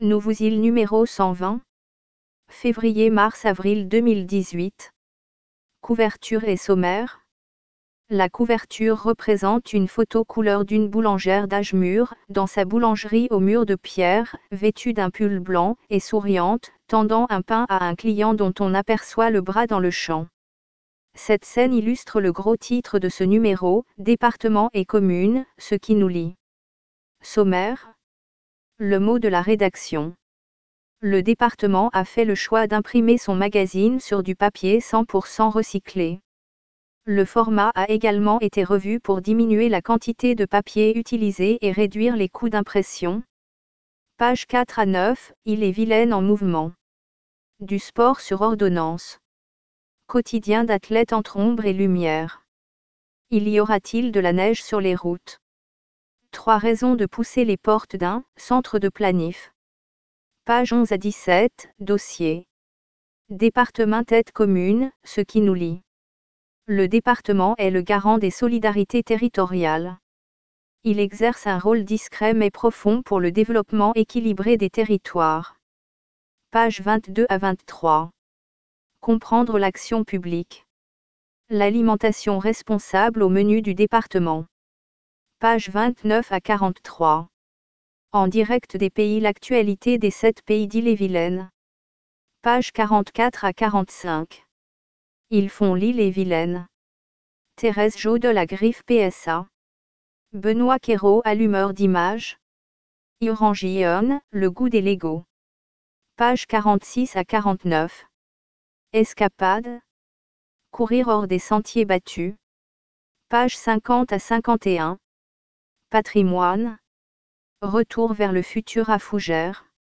Nouvousil numéro 120. Février-mars-avril 2018. Couverture et sommaire. La couverture représente une photo couleur d'une boulangère d'âge mûr, dans sa boulangerie au mur de pierre, vêtue d'un pull blanc, et souriante, tendant un pain à un client dont on aperçoit le bras dans le champ. Cette scène illustre le gros titre de ce numéro, Département et commune, ce qui nous lie. Sommaire. Le mot de la rédaction. Le département a fait le choix d'imprimer son magazine sur du papier 100% recyclé. Le format a également été revu pour diminuer la quantité de papier utilisé et réduire les coûts d'impression. Pages 4 à 9, Ille-et-Vilaine en mouvement. Du sport sur ordonnance. Quotidien d'athlètes entre ombre et lumière. Y aura-t-il de la neige sur les routes? 3 raisons de pousser les portes d'un centre de planif. Pages 11 à 17, dossier. Département tête commune, ce qui nous lie. Le département est le garant des solidarités territoriales. Il exerce un rôle discret mais profond pour le développement équilibré des territoires. Pages 22 à 23. Comprendre l'action publique. L'alimentation responsable au menu du département. Pages 29 à 43. En direct des pays, l'actualité des 7 pays d'Ille-et-Vilaine. Pages 44 à 45. Ils font l'Ille-et-Vilaine. Thérèse Jo de la Griffe PSA. Benoît Quérault, allumeur d'images. Orange-Ion, le goût des Legos. Pages 46 à 49. Escapade. Courir hors des sentiers battus. Pages 50 à 51. Patrimoine. Retour vers le futur à Fougères.